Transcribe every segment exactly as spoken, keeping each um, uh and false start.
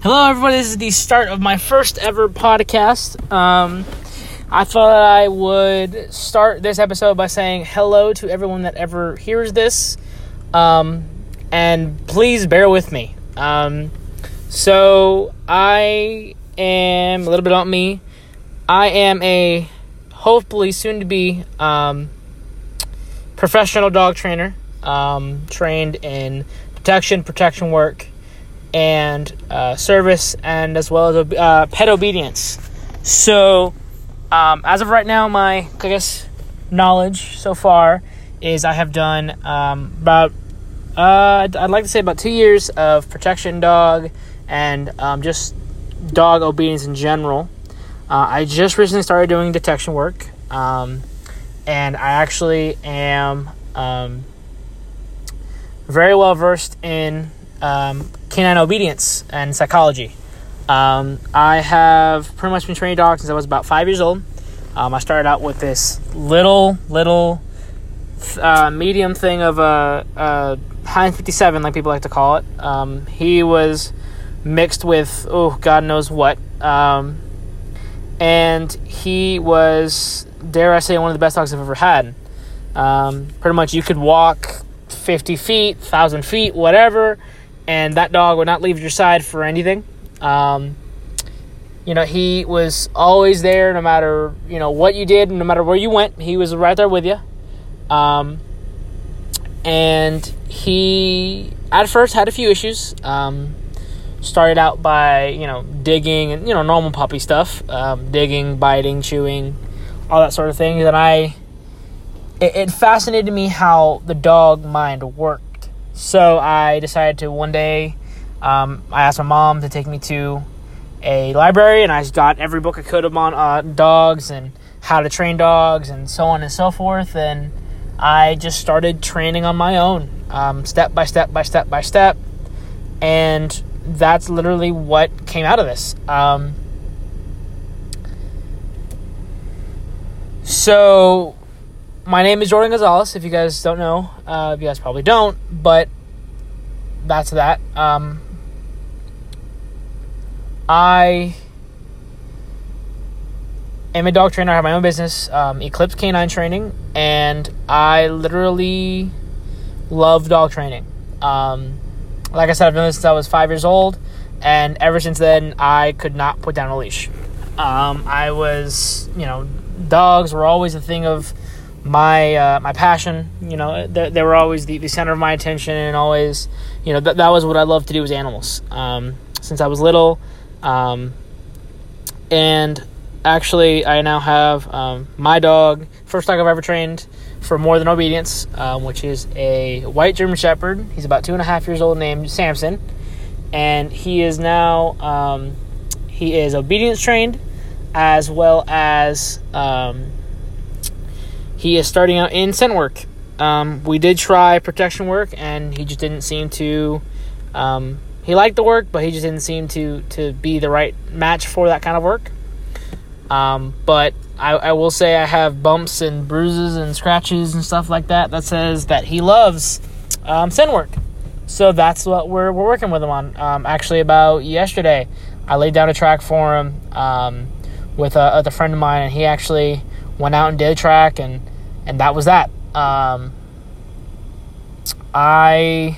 Hello, everybody. This is the start of my first ever podcast. Um, I thought I would start this episode by saying hello to everyone that ever hears this. Um, and please bear with me. Um, so I am, a little bit about me. I am a hopefully soon to be um, professional dog trainer. Um, trained in protection, protection work, and uh, service, and as well as uh, pet obedience. So, um, as of right now, my, I guess, knowledge so far is I have done um, about, uh, I'd like to say about two years of protection dog and um, just dog obedience in general. Uh, I just recently started doing detection work, um, and I actually am um, very well versed in um, canine obedience and psychology. Um, I have pretty much been training dogs since I was about five years old. Um, I started out with this little, little uh, medium thing of a, a Heinz fifty-seven, like people like to call it. Um, he was mixed with, oh, God knows what. Um, and he was, dare I say, one of the best dogs I've ever had. Um, pretty much you could walk fifty feet, one thousand feet, whatever, and that dog would not leave your side for anything. Um, you know, he was always there no matter, you know, what you did, no matter where you went, he was right there with you. Um, and he, at first, had a few issues. Um, started out by, you know, digging and, you know, normal puppy stuff. Um, digging, biting, chewing, all that sort of thing. And I, it, it fascinated me how the dog mind worked. So I decided to one day, um, I asked my mom to take me to a library, and I got every book I could on uh, dogs and how to train dogs and so on and so forth. And I just started training on my own, um, step by step by step by step. And that's literally what came out of this. Um, so my name is Jordan Gonzalez, if you guys don't know. Uh, you guys probably don't, but that's that. Um, I am a dog trainer. I have my own business, um, Eclipse Canine Training, and I literally love dog training. Um, like I said, I've done this since I was five years old, and ever since then, I could not put down a leash. Um, I was, you know, dogs were always a thing of my uh, my passion. You know, they, they were always the, the center of my attention, and always, you know, th- that was what I loved to do, was animals. Um, since I was little, um, and actually, I now have um, my dog, first dog I've ever trained for more than obedience, um, which is a white German Shepherd. He's about two and a half years old, named Samson, and he is now um, he is obedience trained, as well as um, he is starting out in scent work. Um, we did try protection work, and he just didn't seem to. Um, he liked the work, but he just didn't seem to to be the right match for that kind of work. Um, but I, I will say I have bumps and bruises and scratches and stuff like that that says that he loves um, scent work. So that's what we're we're working with him on. Um, actually, about yesterday, I laid down a track for him um, with, a, with a friend of mine, and he actually went out and did a track, and, and that was that. Um, I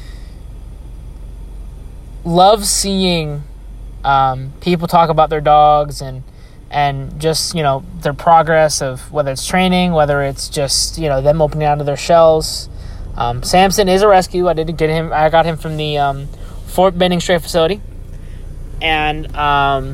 love seeing um, people talk about their dogs and and just, you know, their progress of whether it's training, whether it's just, you know, them opening out of their shells. Um, Samson is a rescue. I did get him. I got him from the um, Fort Benning Stray facility, and um,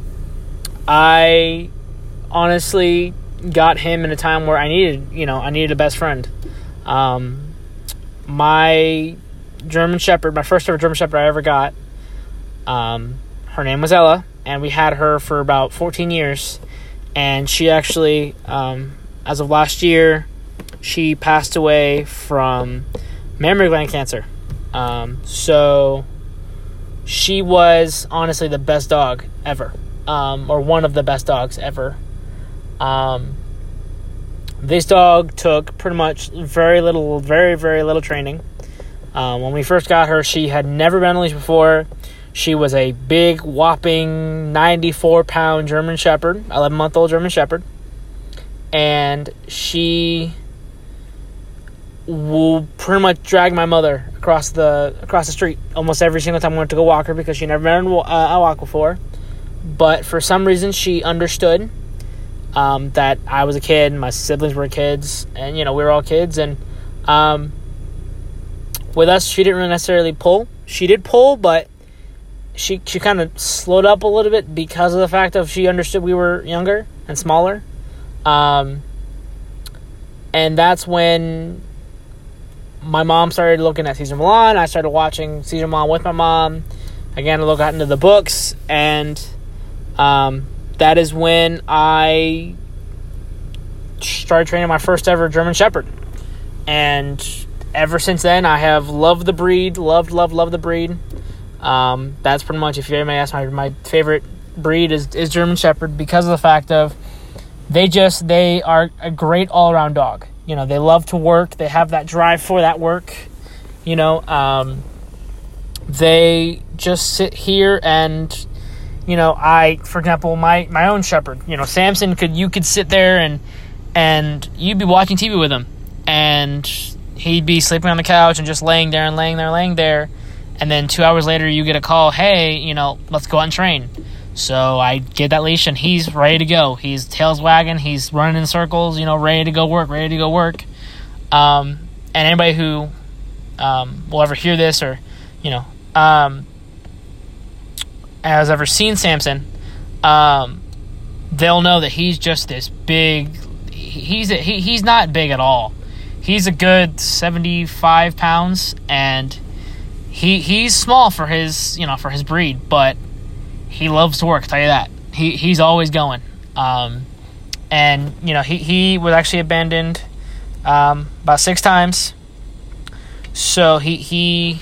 I honestly got him in a time where I needed, you know, I needed a best friend. Um, my German Shepherd, my first ever German Shepherd I ever got, um, her name was Ella, and we had her for about fourteen years, and she actually, um, as of last year, she passed away from mammary gland cancer. Um, so she was honestly the best dog ever, um, or one of the best dogs ever. Um, this dog took pretty much very little, very, very little training. Um, when we first got her, she had never been on a leash before. She was a big, whopping ninety-four pound German Shepherd, eleven month old German Shepherd. And she will pretty much drag my mother across the across the street almost every single time I went to go walk her, because she never been on a walk before. But for some reason, she understood um, that I was a kid, and my siblings were kids, and, you know, we were all kids. And um, with us, she didn't really necessarily pull. She did pull, but she she kind of slowed up a little bit because of the fact of she understood we were younger and smaller. Um, and that's when my mom started looking at Cesar Millan. I started watching Cesar Millan with my mom. Again, I look out into the books, and um, that is when I started training my first ever German Shepherd. And ever since then, I have loved the breed, loved, loved, loved the breed. Um, that's pretty much, if you ever may ask, my, my favorite breed is, is German Shepherd, because of the fact of they just, they are a great all-around dog. You know, they love to work. They have that drive for that work. You know, um, they just sit here and, you know, I, for example, my, my own Shepherd, you know, Samson could, you could sit there and, and you'd be watching T V with him, and he'd be sleeping on the couch and just laying there and laying there, laying there. And then two hours later, you get a call, hey, you know, let's go out and train. So I get that leash, and he's ready to go. He's tails wagging. He's running in circles, you know, ready to go work, ready to go work. Um, and anybody who um, will ever hear this, or, you know, um, has ever seen Samson, um, they'll know that he's just this big. He's a, he he's not big at all. He's a good seventy-five pounds, and he he's small for his, you know, for his breed, but he loves to work, I'll tell you that. He he's always going. Um, and, you know, he, he was actually abandoned um, about six times. So he he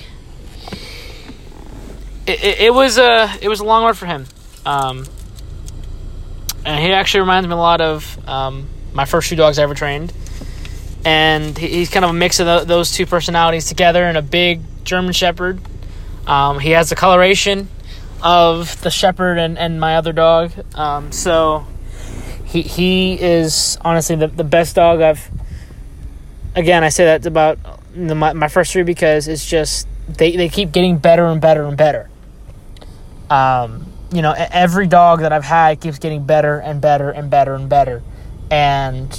it, it, it was a it was a long road for him. Um, and he actually reminds me a lot of um, my first two dogs I ever trained. And he, he's kind of a mix of the, those two personalities together in a big German Shepherd. Um, he has the coloration of the Shepherd and, and my other dog. Um, so he he is honestly the, the best dog I've... Again, I say that about the, my, my first three, because it's just... They, they keep getting better and better and better. Um, you know, every dog that I've had keeps getting better and better and better and better. And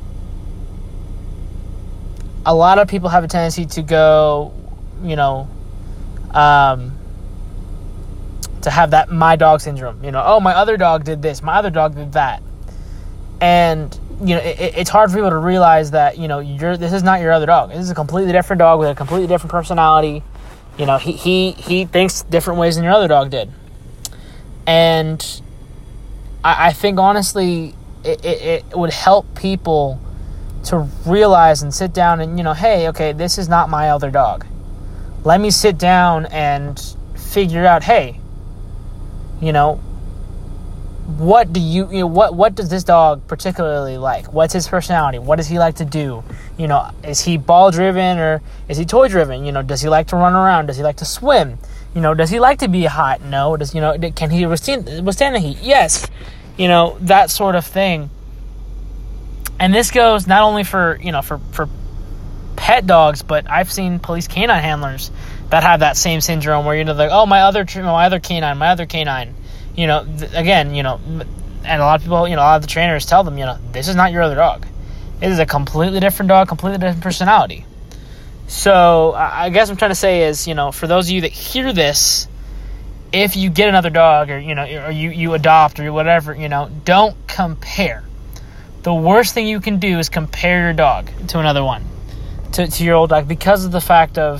a lot of people have a tendency to go, you know... Um, to have that my dog syndrome, you know, oh, my other dog did this, my other dog did that. And, you know, it, it's hard for people to realize that, you know, you're, this is not your other dog. This is a completely different dog with a completely different personality. You know, he, he, he thinks different ways than your other dog did. And I, I think, honestly, it, it, it would help people to realize and sit down and, you know, hey, okay, this is not my other dog. Let me sit down and figure out, hey, you know, what do you, you know, what, what does this dog particularly like? What's his personality? What does he like to do? You know, is he ball driven or is he toy driven? You know, does he like to run around? Does he like to swim? You know, does he like to be hot? No. Does, you know, can he withstand, withstand the heat? Yes. You know, that sort of thing. And this goes not only for, you know, for, for pet dogs, but I've seen police canine handlers that have that same syndrome where, you know, they're like, oh, my other, my other canine, my other canine, you know, th- again, you know, and a lot of people, you know, a lot of the trainers tell them, you know, this is not your other dog. It is a completely different dog, completely different personality. So I guess what I'm trying to say is, you know, for those of you that hear this, if you get another dog or, you know, or you, you adopt or whatever, you know, don't compare. The worst thing you can do is compare your dog to another one, to, to your old dog, because of the fact of,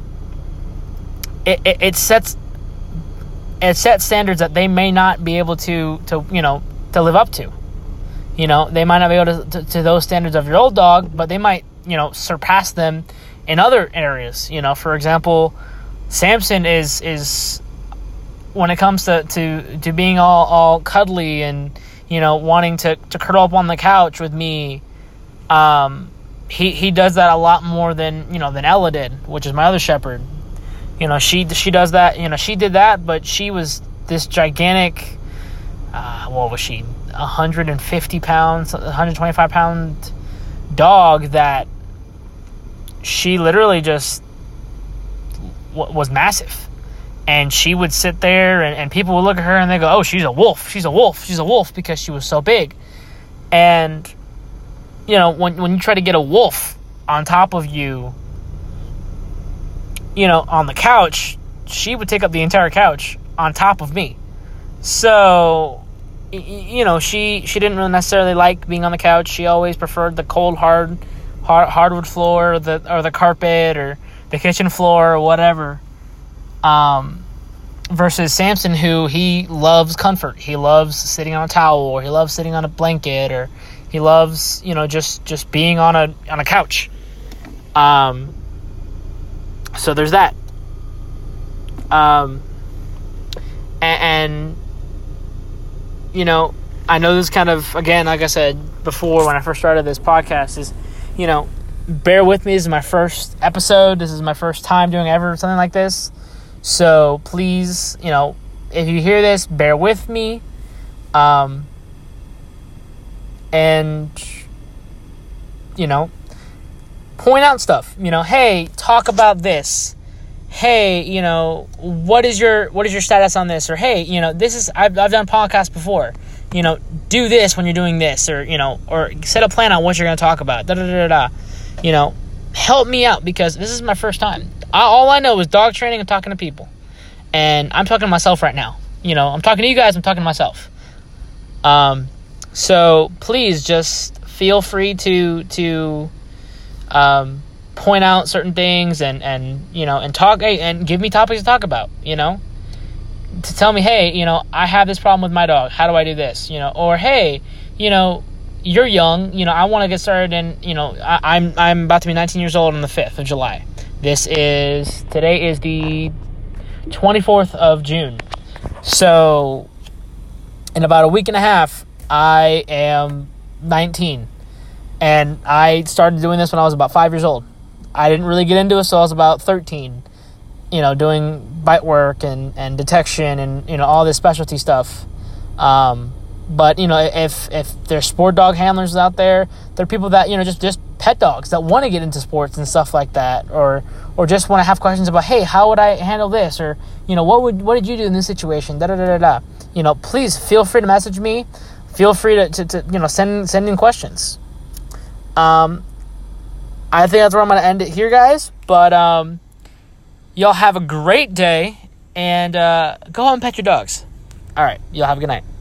It, it, it sets it sets standards that they may not be able to, to you know to live up to. You know, they might not be able to, to to those standards of your old dog, but they might, you know, surpass them in other areas. You know, for example, Samson is is when it comes to, to, to being all, all cuddly and, you know, wanting to, to curl up on the couch with me. Um, he he does that a lot more than, you know, than Ella did, which is my other Shepherd. You know, she she does that. You know, she did that, but she was this gigantic. Uh, what was she? one hundred fifty pounds, one hundred twenty-five pound dog that she literally just w- was massive. And she would sit there, and, and people would look at her and they go, "Oh, she's a wolf. She's a wolf. She's a wolf," because she was so big. And you know, when when you try to get a wolf on top of you, you know, on the couch, she would take up the entire couch on top of me. So, you know, she, she didn't really necessarily like being on the couch. She always preferred the cold, hard, hard hardwood floor, or the or the carpet, or the kitchen floor, or whatever. Um, versus Samson, who he loves comfort. He loves sitting on a towel, or he loves sitting on a blanket, or he loves, you know, just, just being on a on a couch. Um. So there's that. Um. And, and you know, I know this kind of, again, like I said before when I first started this podcast, is, you know, bear with me. This is my first episode. This is my first time doing ever something like this. So please, you know, if you hear this, bear with me. Um, and, you know, point out stuff. You know, hey, talk about this. Hey, you know, what is your what is your status on this? Or hey, you know, this is I've I've done podcasts before. You know, do this when you're doing this, or you know, or set a plan on what you're going to talk about. Da da da da. You know, help me out, because this is my first time. I, all I know is dog training and talking to people, and I'm talking to myself right now. You know, I'm talking to you guys. I'm talking to myself. Um, so please just feel free to to um. point out certain things, and, and you know, and talk, and give me topics to talk about, you know, to tell me, hey, you know, I have this problem with my dog. How do I do this? You know, or hey, you know, you're young, you know, I want to get started, and you know, I, I'm I'm about to be nineteen years old on the fifth of July. This is today is the twenty-fourth of June. So in about a week and a half, I am nineteen, and I started doing this when I was about five years old. I didn't really get into it, so I was about thirteen, you know, doing bite work and, and detection and, you know, all this specialty stuff. Um, but, you know, if if there's sport dog handlers out there, there are people that, you know, just, just pet dogs that want to get into sports and stuff like that, or or just want to have questions about, hey, how would I handle this? Or, you know, what would what did you do in this situation? Da da da da da. You know, please feel free to message me. Feel free to, to, to you know, send send in questions. Um, I think that's where I'm going to end it here, guys. But um, y'all have a great day, and uh, go home and pet your dogs. All right, y'all have a good night.